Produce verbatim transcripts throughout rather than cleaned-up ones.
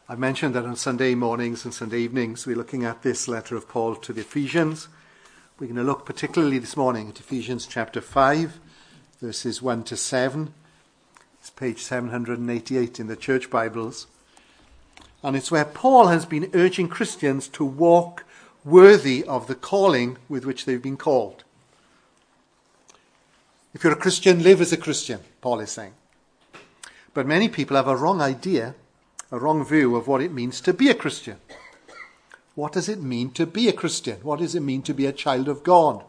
I mentioned that on Sunday mornings and Sunday evenings we're looking at this letter of Paul to the Ephesians. We're going to look particularly this morning at Ephesians chapter five, verses one to seven. It's page seven hundred eighty-eight in the church Bibles. And it's where Paul has been urging Christians to walk worthy of the calling with which they've been called. If you're a Christian, live as a Christian, Paul is saying. But many people have a wrong idea, a wrong view of what it means to be a Christian. What does it mean to be a Christian? What does it mean to be a child of God?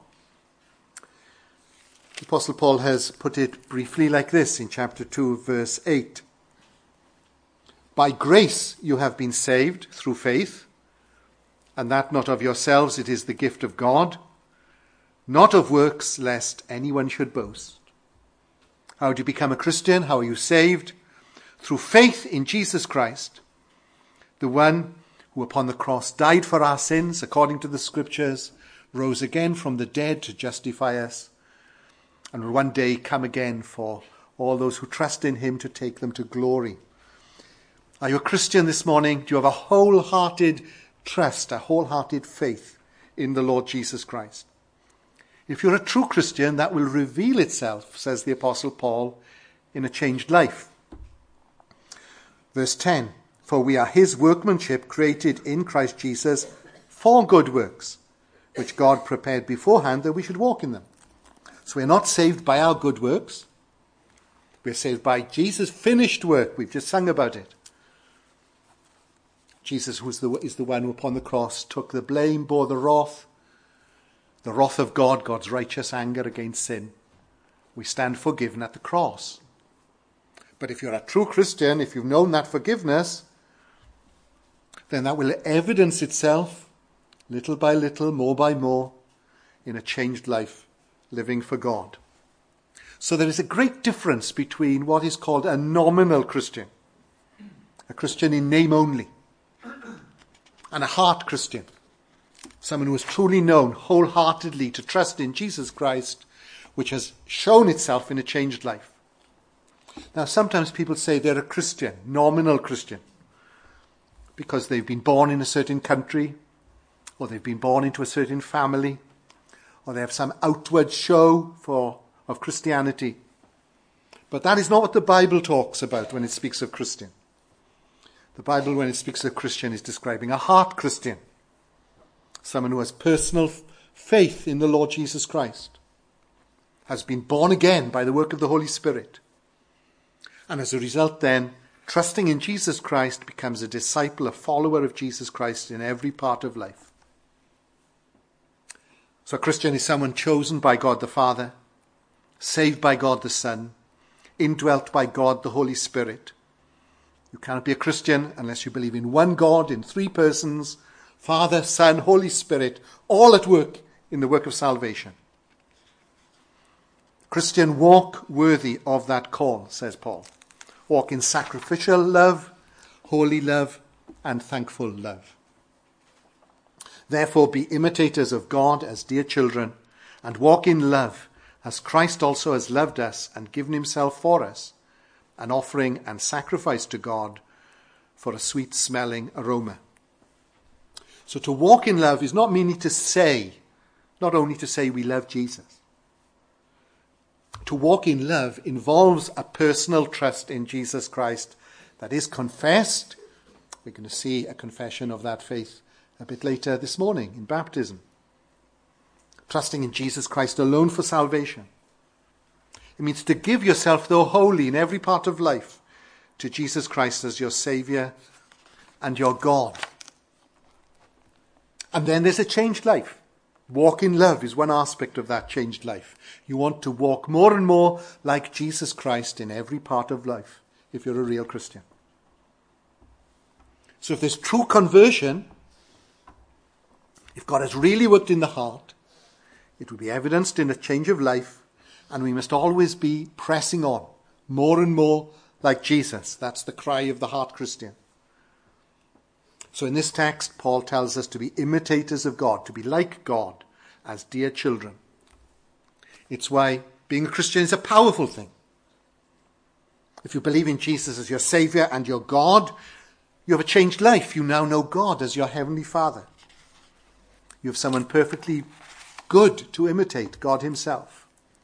The Apostle Paul has put it briefly like this in chapter two, verse eight. By grace you have been saved through faith, and that not of yourselves, it is the gift of God, not of works, lest anyone should boast. How do you become a Christian? How are you saved? Through faith in Jesus Christ, the one who upon the cross died for our sins, according to the scriptures, rose again from the dead to justify us, and will one day come again for all those who trust in him to take them to glory. Are you a Christian this morning? Do you have a wholehearted trust, a wholehearted faith in the Lord Jesus Christ? If you're a true Christian, that will reveal itself, says the Apostle Paul, in a changed life. Verse ten, for we are his workmanship, created in Christ Jesus for good works, which God prepared beforehand that we should walk in them. So we're not saved by our good works. We're saved by Jesus' finished work. We've just sung about it. Jesus was the, is the one who upon the cross took the blame, bore the wrath, the wrath of God, God's righteous anger against sin. We stand forgiven at the cross. But if you're a true Christian, if you've known that forgiveness, then that will evidence itself little by little, more by more, in a changed life, living for God. So there is a great difference between what is called a nominal Christian, a Christian in name only, and a heart Christian, someone who has truly known wholeheartedly to trust in Jesus Christ, which has shown itself in a changed life. Now, sometimes people say they're a Christian, nominal Christian, because they've been born in a certain country, or they've been born into a certain family, or they have some outward show for of Christianity. But that is not what the Bible talks about when it speaks of Christian. The Bible, when it speaks of Christian, is describing a heart Christian, someone who has personal faith in the Lord Jesus Christ, has been born again by the work of the Holy Spirit, and as a result then, trusting in Jesus Christ, becomes a disciple, a follower of Jesus Christ in every part of life. So a Christian is someone chosen by God the Father, saved by God the Son, indwelt by God the Holy Spirit. You cannot be a Christian unless you believe in one God, in three persons, Father, Son, Holy Spirit, all at work in the work of salvation. Christian, walk worthy of that call, says Paul. Walk in sacrificial love, holy love, and thankful love. Therefore, be imitators of God as dear children, and walk in love, as Christ also has loved us and given himself for us, an offering and sacrifice to God for a sweet-smelling aroma. So to walk in love is not merely to say, not only to say we love Jesus. To walk in love involves a personal trust in Jesus Christ that is confessed. We're going to see a confession of that faith a bit later this morning in baptism. Trusting in Jesus Christ alone for salvation. It means to give yourself, though wholly in every part of life, to Jesus Christ as your Saviour and your God. And then there's a changed life. Walk in love is one aspect of that changed life. You want to walk more and more like Jesus Christ in every part of life, if you're a real Christian. So if there's true conversion, if God has really worked in the heart, it will be evidenced in a change of life, and we must always be pressing on, more and more like Jesus. That's the cry of the heart Christian. So in this text, Paul tells us to be imitators of God, to be like God, as dear children. It's why being a Christian is a powerful thing. If you believe in Jesus as your Saviour and your God, You have a changed life. You now know God as your heavenly Father. You have someone perfectly good to imitate, God himself.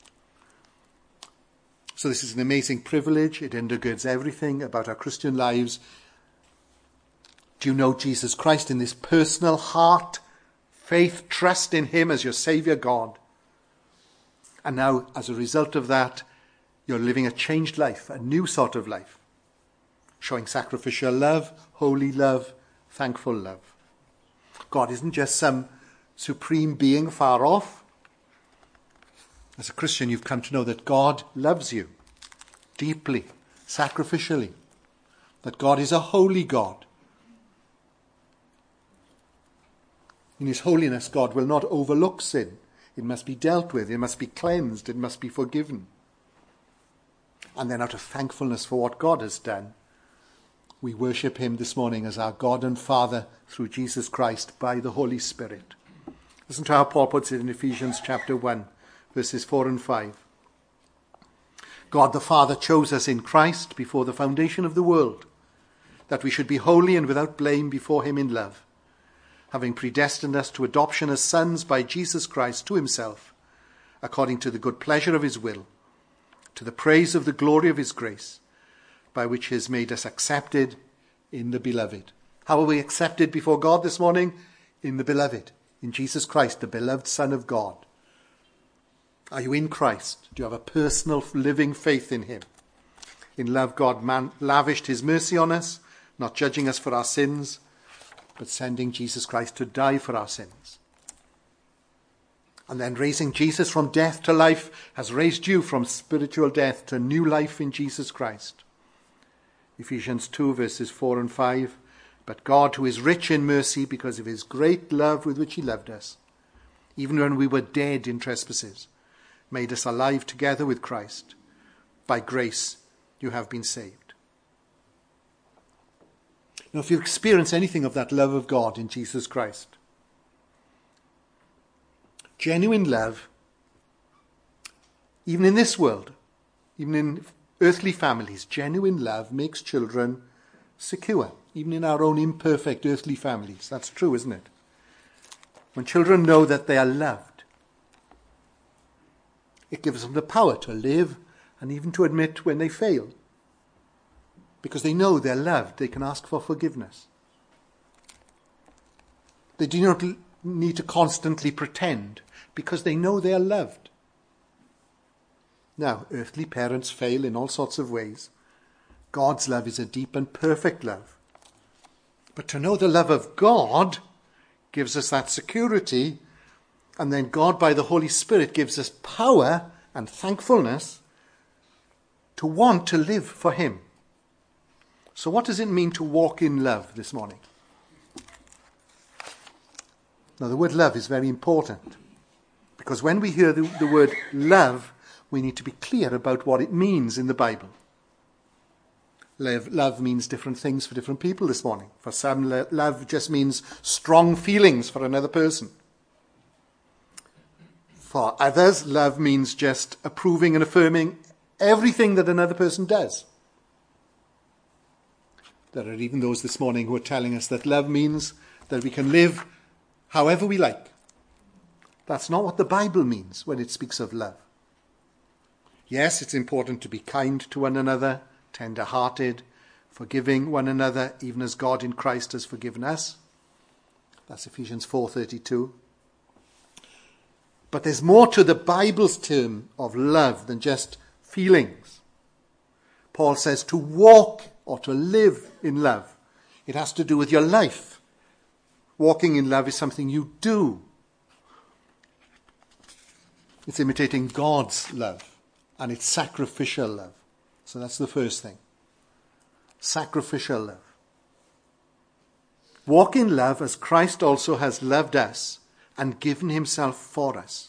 So this is an amazing privilege. It undergirds everything about our Christian lives. Do you know Jesus Christ in this personal heart, faith, trust in him as your Saviour God? And now, as a result of that, you're living a changed life, a new sort of life, showing sacrificial love, holy love, thankful love. God isn't just some supreme being far off. As a Christian, you've come to know that God loves you deeply, sacrificially, that God is a holy God. In his holiness, God will not overlook sin. It must be dealt with. It must be cleansed. It must be forgiven. And then out of thankfulness for what God has done, we worship him this morning as our God and Father through Jesus Christ by the Holy Spirit. Listen to how Paul puts it in Ephesians chapter one, verses four and five. God the Father chose us in Christ before the foundation of the world, that we should be holy and without blame before him in love, having predestined us to adoption as sons by Jesus Christ to himself, according to the good pleasure of his will, to the praise of the glory of his grace, by which he has made us accepted in the beloved. How are we accepted before God this morning? In the beloved, in Jesus Christ, the beloved Son of God. Are you in Christ? Do you have a personal living faith in him? In love, God man- lavished his mercy on us, not judging us for our sins, but sending Jesus Christ to die for our sins. And then raising Jesus from death to life has raised you from spiritual death to new life in Jesus Christ. Ephesians two, verses four and five. But God, who is rich in mercy because of his great love with which he loved us, even when we were dead in trespasses, made us alive together with Christ. By grace you have been saved. Now, if you experience anything of that love of God in Jesus Christ, genuine love, even in this world, even in earthly families, genuine love makes children secure, even in our own imperfect earthly families. That's true, isn't it? When children know that they are loved, it gives them the power to live and even to admit when they fail. Because they know they're loved, they can ask for forgiveness. They do not need to constantly pretend, because they know they are loved. Now, earthly parents fail in all sorts of ways. God's love is a deep and perfect love. But to know the love of God gives us that security, and then God, by the Holy Spirit, gives us power and thankfulness to want to live for him. So what does it mean to walk in love this morning? Now, the word love is very important, because when we hear the, the word love, we need to be clear about what it means in the Bible. Love, love means different things for different people this morning. For some, lo- love just means strong feelings for another person. For others, love means just approving and affirming everything that another person does. There are even those this morning who are telling us that love means that we can live however we like. That's not what the Bible means when it speaks of love. Yes, it's important to be kind to one another, tender-hearted, forgiving one another, even as God in Christ has forgiven us. That's Ephesians four thirty-two. But there's more to the Bible's term of love than just feelings. Paul says to walk or to live in love. It has to do with your life. Walking in love is something you do. It's imitating God's love, and it's sacrificial love. So that's the first thing. Sacrificial love. Walk in love as Christ also has loved us and given himself for us.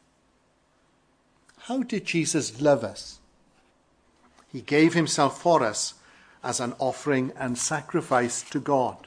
How did Jesus love us? He gave himself for us as an offering and sacrifice to God.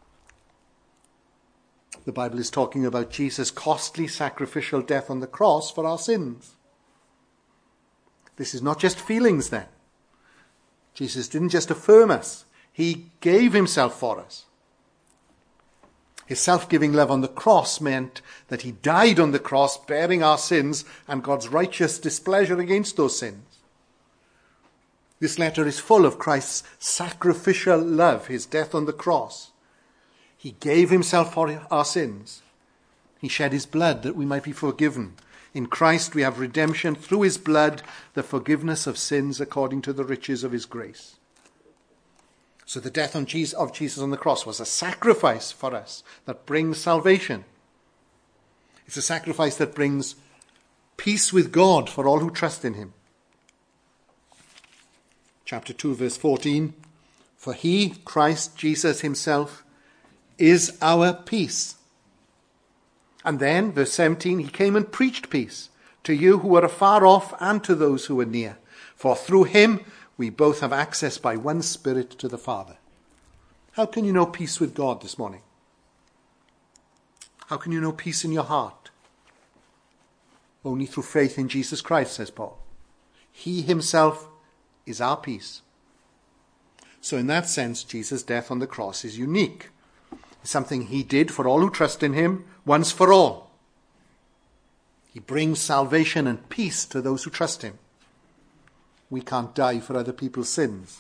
The Bible is talking about Jesus' costly sacrificial death on the cross for our sins. This is not just feelings then. Jesus didn't just affirm us. He gave himself for us. His self-giving love on the cross meant that he died on the cross, bearing our sins and God's righteous displeasure against those sins. This letter is full of Christ's sacrificial love, his death on the cross. He gave himself for our sins. He shed his blood that we might be forgiven. In Christ we have redemption through his blood, the forgiveness of sins according to the riches of his grace. So the death on Jesus, of Jesus on the cross was a sacrifice for us that brings salvation. It's a sacrifice that brings peace with God for all who trust in him. Chapter two, verse fourteen. For he, Christ Jesus himself, is our peace. And then, verse seventeen, he came and preached peace to you who are afar off and to those who are near. For through him we both have access by one Spirit to the Father. How can you know peace with God this morning? How can you know peace in your heart? Only through faith in Jesus Christ, says Paul. He himself is our peace. So in that sense, Jesus' death on the cross is unique. It's something he did for all who trust in him, once for all. He brings salvation and peace to those who trust him. We can't die for other people's sins.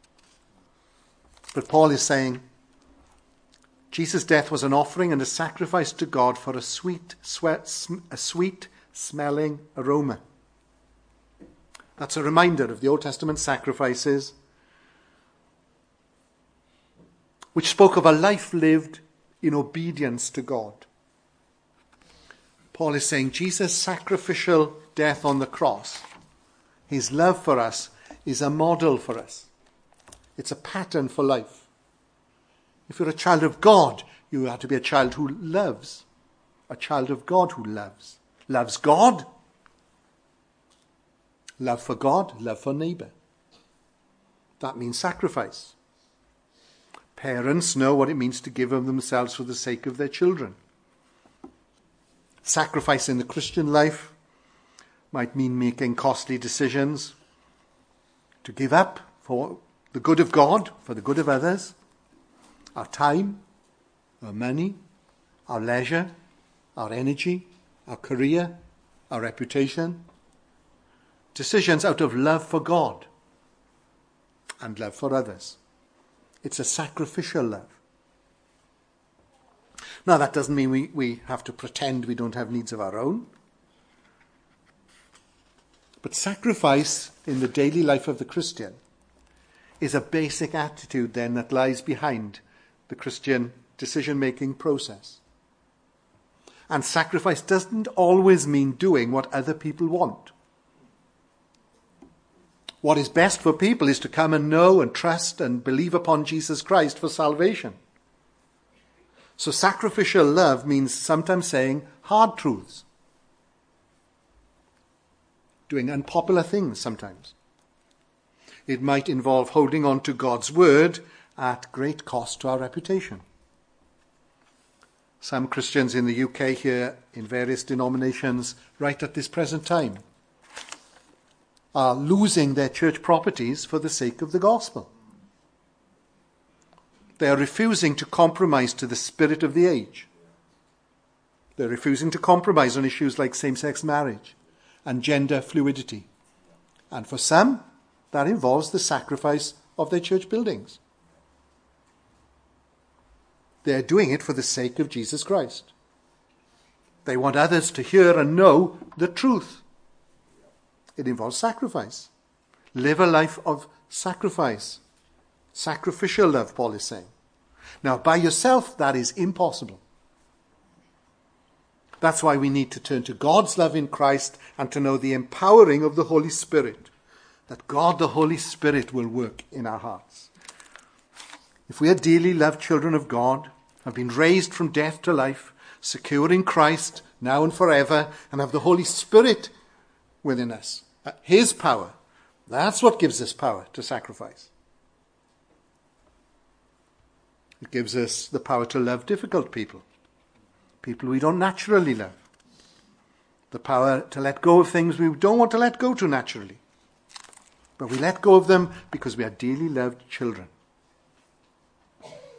But Paul is saying, Jesus' death was an offering and a sacrifice to God for a sweet, sweat, a sweet smelling aroma. That's a reminder of the Old Testament sacrifices, which spoke of a life lived in obedience to God. Paul is saying Jesus' sacrificial death on the cross, his love for us, is a model for us. It's a pattern for life. If you're a child of God, you are to be a child who loves. A child of God who loves. Loves God. Love for God, love for neighbour. That means sacrifice. Parents know what it means to give of themselves for the sake of their children. Sacrifice in the Christian life might mean making costly decisions to give up for the good of God, for the good of others, our time, our money, our leisure, our energy, our career, our reputation. Decisions out of love for God and love for others. It's a sacrificial love. Now, that doesn't mean we, we have to pretend we don't have needs of our own. But sacrifice in the daily life of the Christian is a basic attitude then that lies behind the Christian decision-making process. And sacrifice doesn't always mean doing what other people want. What is best for people is to come and know and trust and believe upon Jesus Christ for salvation. So sacrificial love means sometimes saying hard truths. Doing unpopular things sometimes. It might involve holding on to God's word at great cost to our reputation. Some Christians in the U K here in various denominations right at this present time are losing their church properties for the sake of the gospel. They are refusing to compromise to the spirit of the age. They're refusing to compromise on issues like same-sex marriage and gender fluidity. And for some, that involves the sacrifice of their church buildings. They're doing it for the sake of Jesus Christ. They want others to hear and know the truth. It involves sacrifice. Live a life of sacrifice. Sacrificial love, Paul is saying. Now, by yourself, that is impossible. That's why we need to turn to God's love in Christ and to know the empowering of the Holy Spirit. That God, the Holy Spirit, will work in our hearts. If we are dearly loved children of God, have been raised from death to life, secure in Christ, now and forever, and have the Holy Spirit within us, his power, that's what gives us power to sacrifice. It gives us the power to love difficult people, people we don't naturally love. The power to let go of things we don't want to let go to naturally. But we let go of them because we are dearly loved children.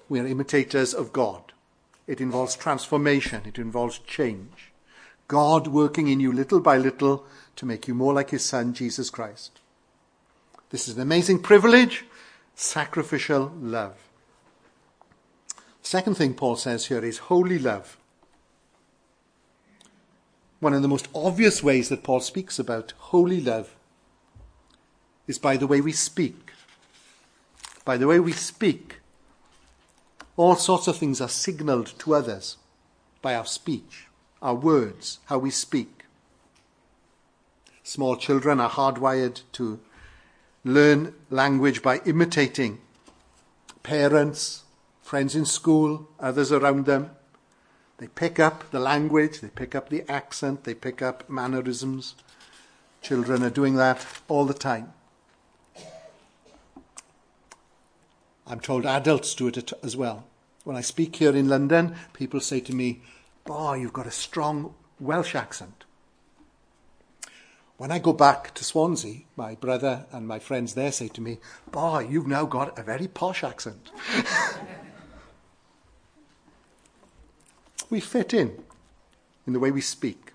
We are imitators of God. It involves transformation. It involves change. God working in you little by little to make you more like his Son, Jesus Christ. This is an amazing privilege, sacrificial love. Second thing Paul says here is holy love. One of the most obvious ways that Paul speaks about holy love is by the way we speak. By the way we speak, all sorts of things are signaled to others by our speech, our words, how we speak. Small children are hardwired to learn language by imitating parents, friends in school, others around them. They pick up the language, they pick up the accent, they pick up mannerisms. Children are doing that all the time. I'm told adults do it as well. When I speak here in London, people say to me, "Boy, you've got a strong Welsh accent." When I go back to Swansea, my brother and my friends there say to me, "Boy, you've now got a very posh accent." We fit in, in the way we speak.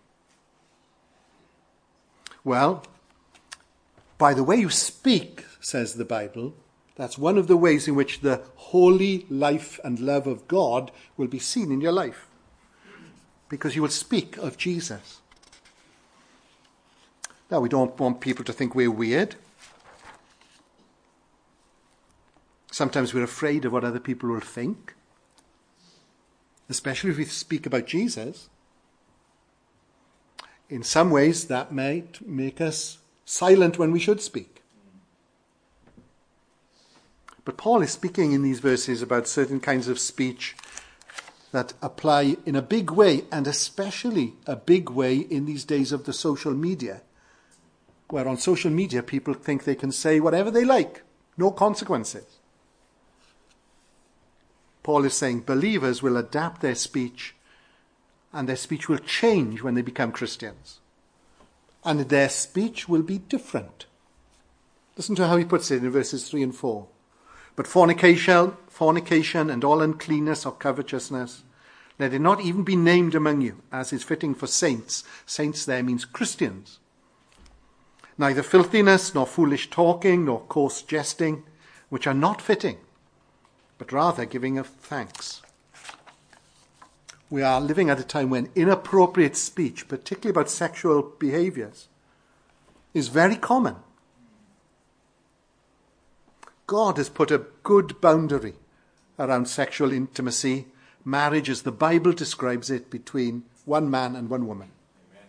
Well, by the way you speak, says the Bible, that's one of the ways in which the holy life and love of God will be seen in your life. Because you will speak of Jesus. Now, we don't want people to think we're weird. Sometimes we're afraid of what other people will think. Especially if we speak about Jesus. In some ways, that might make us silent when we should speak. But Paul is speaking in these verses about certain kinds of speech that apply in a big way, and especially a big way in these days of the social media, where on social media people think they can say whatever they like, no consequences. Paul is saying believers will adapt their speech, and their speech will change when they become Christians. And their speech will be different. Listen to how he puts it in verses three and four. But fornication, fornication and all uncleanness or covetousness, let it not even be named among you, as is fitting for saints. Saints there means Christians. Neither filthiness, nor foolish talking, nor coarse jesting, which are not fitting, but rather giving of thanks. We are living at a time when inappropriate speech, particularly about sexual behaviors, is very common. God has put a good boundary around sexual intimacy, marriage as the Bible describes it, between one man and one woman. Amen.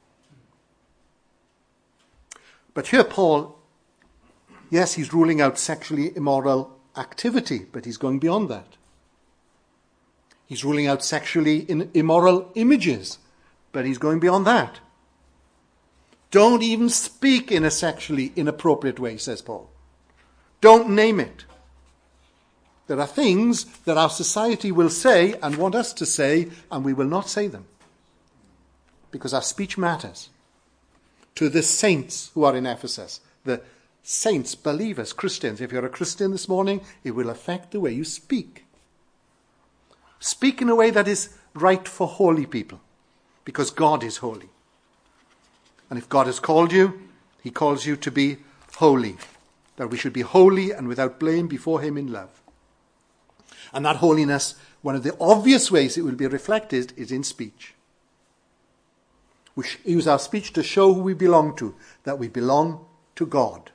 But here Paul, yes, he's ruling out sexually immoral activity, but he's going beyond that. He's ruling out sexually immoral images, but he's going beyond that. Don't even speak in a sexually inappropriate way, says Paul. Don't name it. There are things that our society will say and want us to say, and we will not say them. Because our speech matters. To the saints who are in Ephesus, the saints, believers, Christians. If you're a Christian this morning, it will affect the way you speak. Speak in a way that is right for holy people, because God is holy. And if God has called you, he calls you to be holy. That we should be holy and without blame before him in love. And that holiness, one of the obvious ways it will be reflected is in speech. We use our speech to show who we belong to, that we belong to God.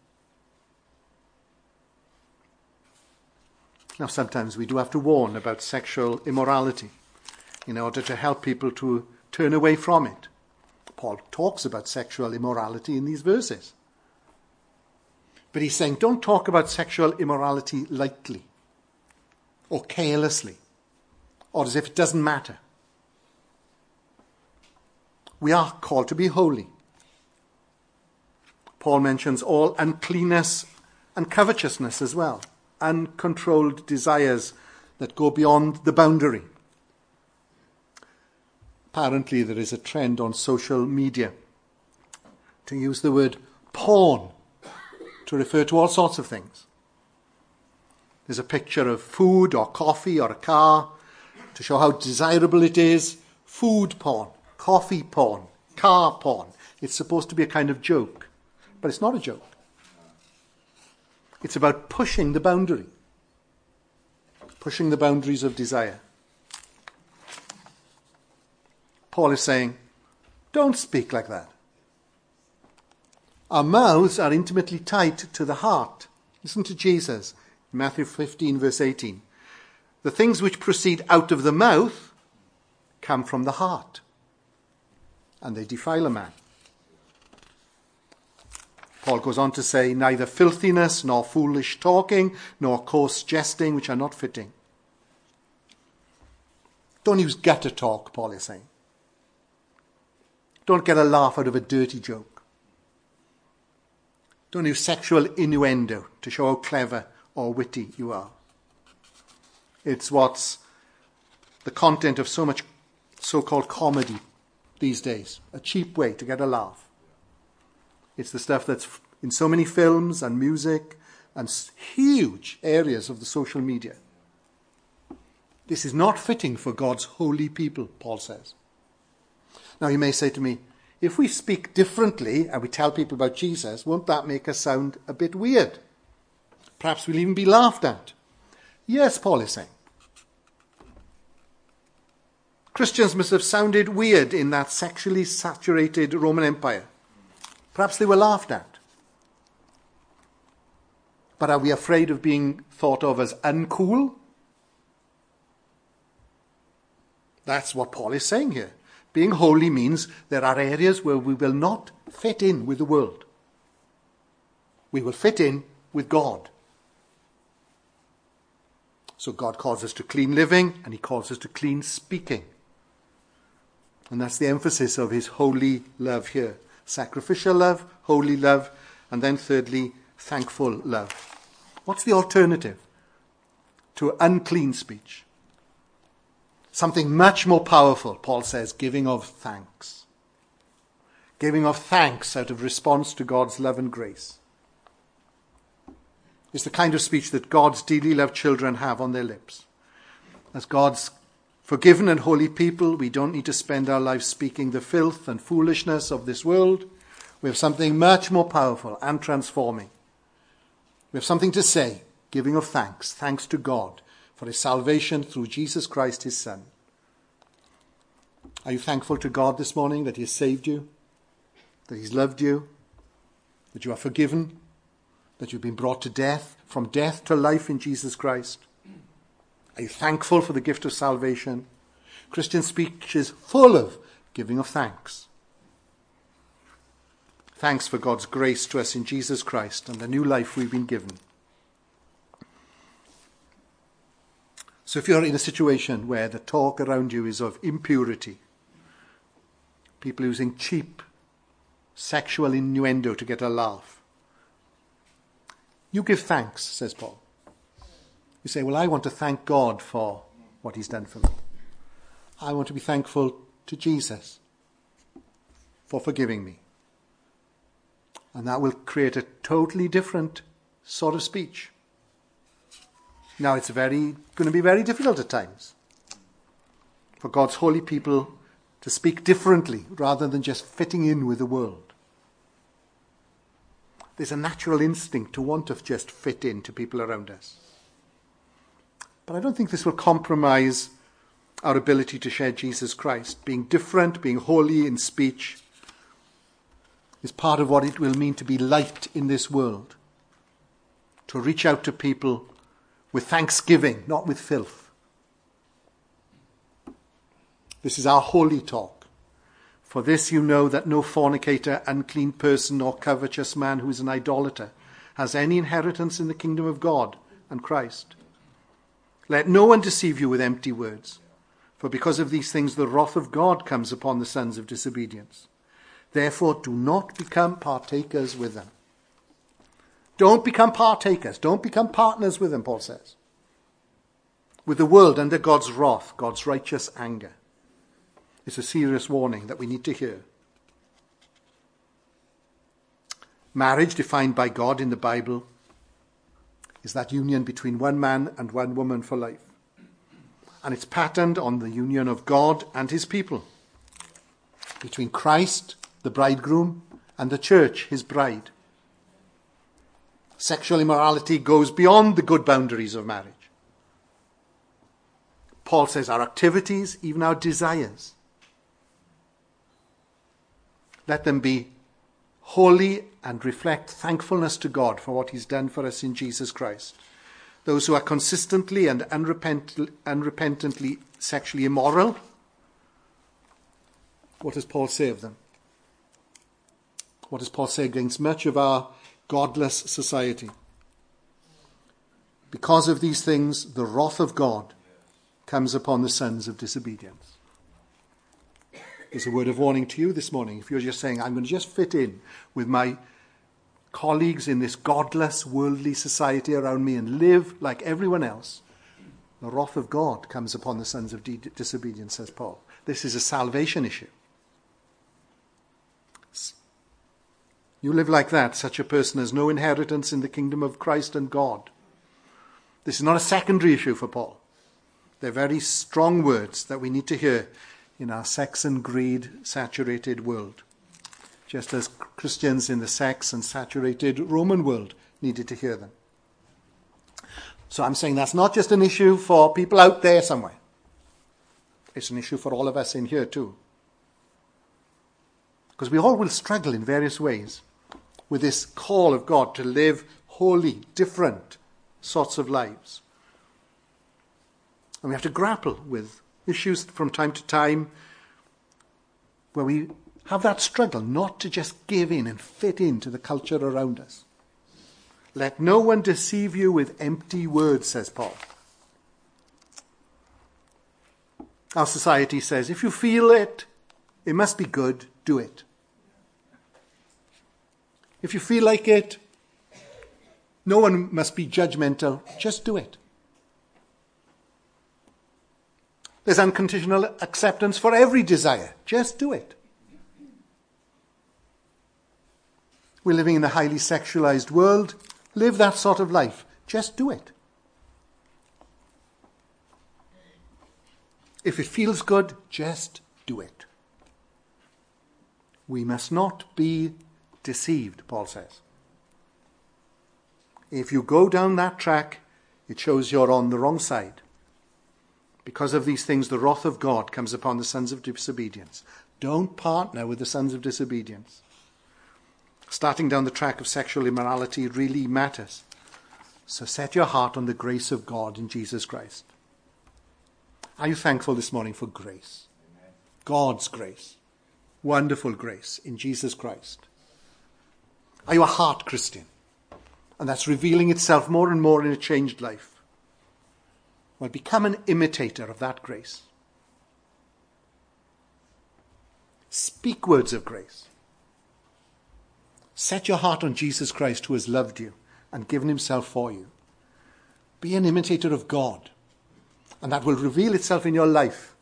Now, sometimes we do have to warn about sexual immorality in order to help people to turn away from it. Paul talks about sexual immorality in these verses. But he's saying, don't talk about sexual immorality lightly or carelessly or as if it doesn't matter. We are called to be holy. Paul mentions all uncleanness and covetousness as well. Uncontrolled desires that go beyond the boundary. Apparently there is a trend on social media to use the word porn to refer to all sorts of things. There's a picture of food or coffee or a car to show how desirable it is. Food porn, coffee porn, car porn. It's supposed to be a kind of joke, but it's not a joke. It's about pushing the boundary, pushing the boundaries of desire. Paul is saying, don't speak like that. Our mouths are intimately tied to the heart. Listen to Jesus, Matthew fifteen, verse eighteen. The things which proceed out of the mouth come from the heart, and they defile a man. Paul goes on to say, neither filthiness, nor foolish talking, nor coarse jesting, which are not fitting. Don't use gutter talk, Paul is saying. Don't get a laugh out of a dirty joke. Don't use sexual innuendo to show how clever or witty you are. It's what's the content of so much so-called comedy these days, a cheap way to get a laugh. It's the stuff that's in so many films and music and huge areas of the social media. This is not fitting for God's holy people, Paul says. Now you may say to me, if we speak differently and we tell people about Jesus, won't that make us sound a bit weird? Perhaps we'll even be laughed at. Yes, Paul is saying. Christians must have sounded weird in that sexually saturated Roman Empire. Perhaps they were laughed at. But are we afraid of being thought of as uncool? That's what Paul is saying here. Being holy means there are areas where we will not fit in with the world. We will fit in with God. So God calls us to clean living and he calls us to clean speaking. And that's the emphasis of his holy love here. Sacrificial love, holy love, and then thirdly, thankful love. What's the alternative to unclean speech? Something much more powerful, Paul says, giving of thanks. Giving of thanks out of response to God's love and grace. It's the kind of speech that God's dearly loved children have on their lips. As God's forgiven and holy people, we don't need to spend our lives speaking the filth and foolishness of this world. We have something much more powerful and transforming. We have something to say, giving of thanks, thanks to God for his salvation through Jesus Christ, his Son. Are you thankful to God this morning that he has saved you, that he's loved you, that you are forgiven, that you've been brought to death, from death to life in Jesus Christ? Are you thankful for the gift of salvation? Christian speech is full of giving of thanks. Thanks for God's grace to us in Jesus Christ and the new life we've been given. So if you're in a situation where the talk around you is of impurity, people using cheap sexual innuendo to get a laugh, you give thanks, says Paul. You say, well, I want to thank God for what he's done for me. I want to be thankful to Jesus for forgiving me. And that will create a totally different sort of speech. Now, it's very going to be very difficult at times for God's holy people to speak differently rather than just fitting in with the world. There's a natural instinct to want to just fit in to people around us. But I don't think this will compromise our ability to share Jesus Christ. Being different, being holy in speech is part of what it will mean to be light in this world. To reach out to people with thanksgiving, not with filth. This is our holy talk. For this you know that no fornicator, unclean person, or covetous man who is an idolater has any inheritance in the kingdom of God and Christ. Let no one deceive you with empty words, for because of these things the wrath of God comes upon the sons of disobedience. Therefore do not become partakers with them. Don't become partakers. Don't become partners with them, Paul says. With the world under God's wrath, God's righteous anger. It's a serious warning that we need to hear. Marriage, defined by God in the Bible, is that union between one man and one woman for life. And it's patterned on the union of God and his people, between Christ, the bridegroom, and the church, his bride. Sexual immorality goes beyond the good boundaries of marriage. Paul says our activities, even our desires, let them be holy and reflect thankfulness to God for what he's done for us in Jesus Christ. Those who are consistently and unrepent- unrepentantly sexually immoral, what does Paul say of them? What does Paul say against much of our godless society? Because of these things, the wrath of God comes upon the sons of disobedience. There's a word of warning to you this morning. If you're just saying, I'm going to just fit in with my colleagues in this godless, worldly society around me and live like everyone else, the wrath of God comes upon the sons of de- disobedience, says Paul. This is a salvation issue. You live like that, such a person has no inheritance in the kingdom of Christ and God. This is not a secondary issue for Paul. They're very strong words that we need to hear in our sex and greed saturated world, just as Christians in the sex and saturated Roman world needed to hear them. So I'm saying that's not just an issue for people out there somewhere. It's an issue for all of us in here too. Because we all will struggle in various ways with this call of God to live holy, different sorts of lives. And we have to grapple with issues from time to time where we have that struggle not to just give in and fit into the culture around us. Let no one deceive you with empty words, says Paul. Our society says, if you feel it, it must be good, do it. If you feel like it, no one must be judgmental, just do it. There's unconditional acceptance for every desire. Just do it. We're living in a highly sexualized world. Live that sort of life. Just do it. If it feels good, just do it. We must not be deceived, Paul says. If you go down that track, it shows you're on the wrong side. Because of these things, the wrath of God comes upon the sons of disobedience. Don't partner with the sons of disobedience. Starting down the track of sexual immorality really matters. So set your heart on the grace of God in Jesus Christ. Are you thankful this morning for grace? Amen. God's grace. Wonderful grace in Jesus Christ. Are you a heart Christian? And that's revealing itself more and more in a changed life. Well, become an imitator of that grace. Speak words of grace. Set your heart on Jesus Christ, who has loved you and given himself for you. Be an imitator of God, and that will reveal itself in your life.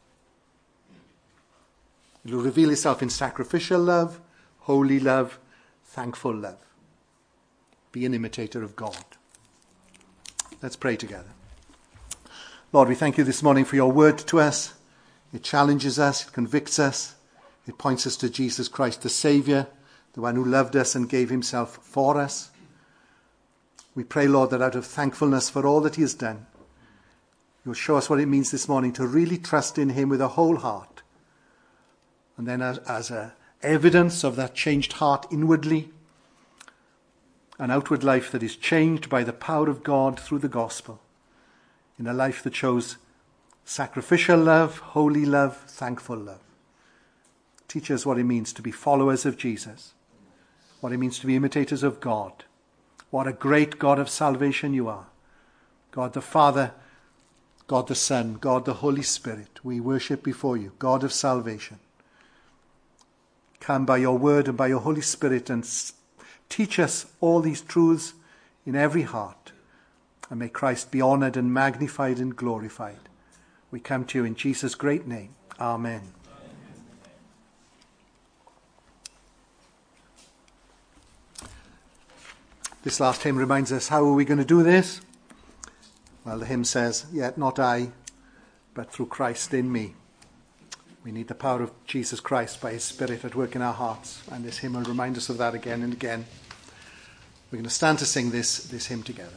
It will reveal itself in sacrificial love, holy love, thankful love. Be an imitator of God. Let's pray together. Lord, we thank you this morning for your word to us. It challenges us, it convicts us, it points us to Jesus Christ, the Saviour, the one who loved us and gave himself for us. We pray, Lord, that out of thankfulness for all that he has done, you'll show us what it means this morning to really trust in him with a whole heart. And then as, as a evidence of that changed heart inwardly, an outward life that is changed by the power of God through the gospel, in a life that shows sacrificial love, holy love, thankful love. Teach us what it means to be followers of Jesus, what it means to be imitators of God. What a great God of salvation you are. God the Father, God the Son, God the Holy Spirit. We worship before you, God of salvation. Come by your word and by your Holy Spirit and teach us all these truths in every heart. And may Christ be honoured and magnified and glorified. We come to you in Jesus' great name. Amen. This last hymn reminds us, how are we going to do this? Well, the hymn says, "Yet not I, but through Christ in me." We need the power of Jesus Christ by his Spirit at work in our hearts. And this hymn will remind us of that again and again. We're going to stand to sing this, this hymn together.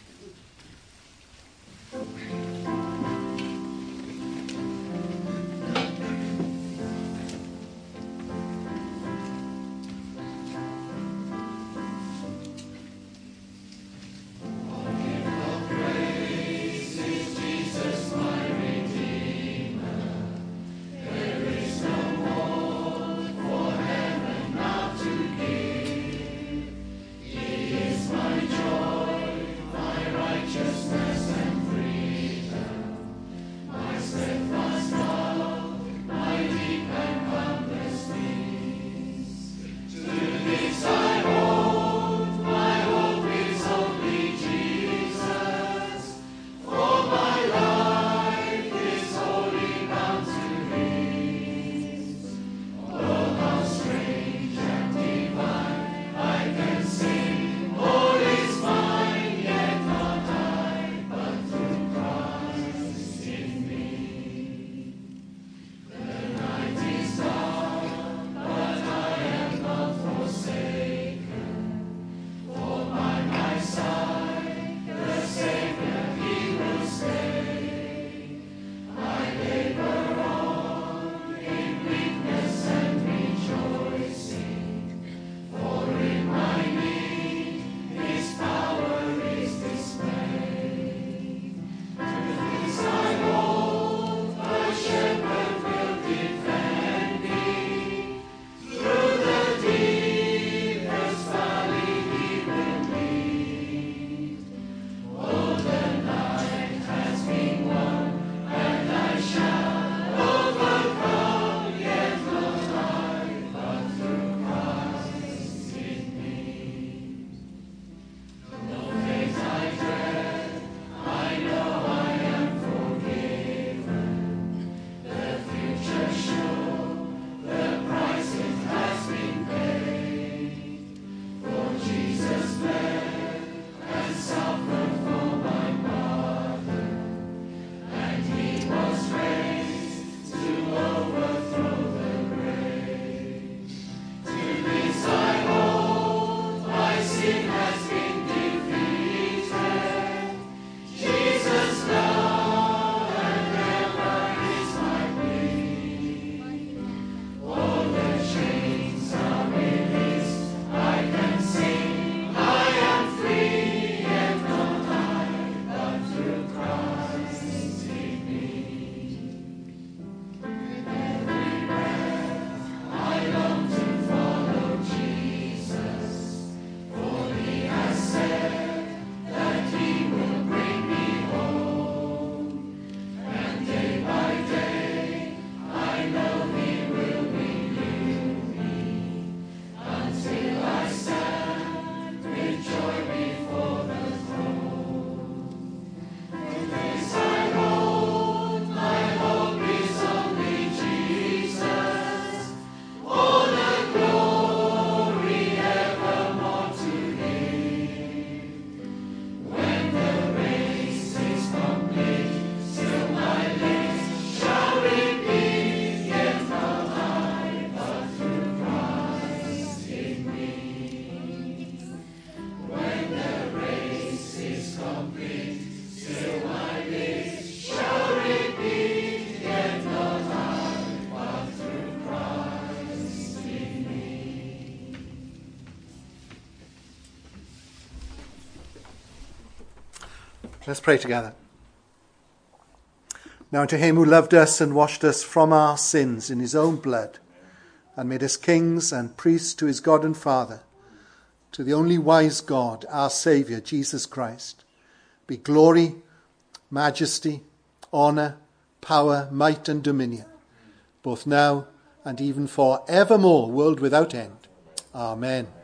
Let's pray together. Now to him who loved us and washed us from our sins in his own blood, and made us kings and priests to his God and Father, to the only wise God, our Saviour, Jesus Christ, be glory, majesty, honour, power, might and dominion, both now and even for evermore, world without end. Amen.